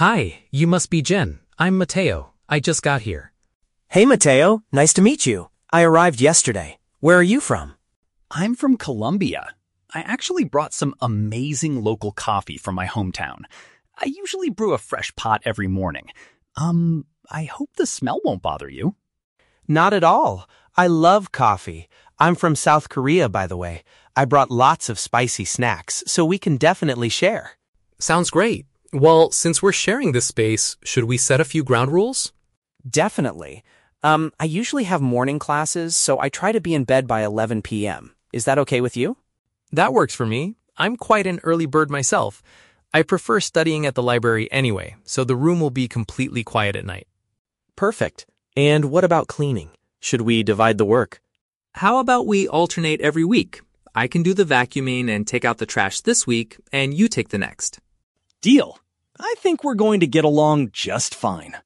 Hi, you must be Jen. I'm Mateo. I just got here. Hey, Mateo. Nice to meet you. I arrived yesterday. Where are you from? I'm from Colombia. I actually brought some amazing local coffee from my hometown. I usually brew a fresh pot every morning. I hope the smell won't bother you. Not at all. I love coffee. I'm from South Korea, by the way. I brought lots of spicy snacks, so we can definitely share. Sounds great. Well, since we're sharing this space, should we set a few ground rules? Definitely. I usually have morning classes, so I try to be in bed by 11 p.m. Is that okay with you? That works for me. I'm quite an early bird myself. I prefer studying at the library anyway, so the room will be completely quiet at night. Perfect. And what about cleaning? Should we divide the work? How about we alternate every week? I can do the vacuuming and take out the trash this week, and you take the next. Deal. I think we're going to get along just fine.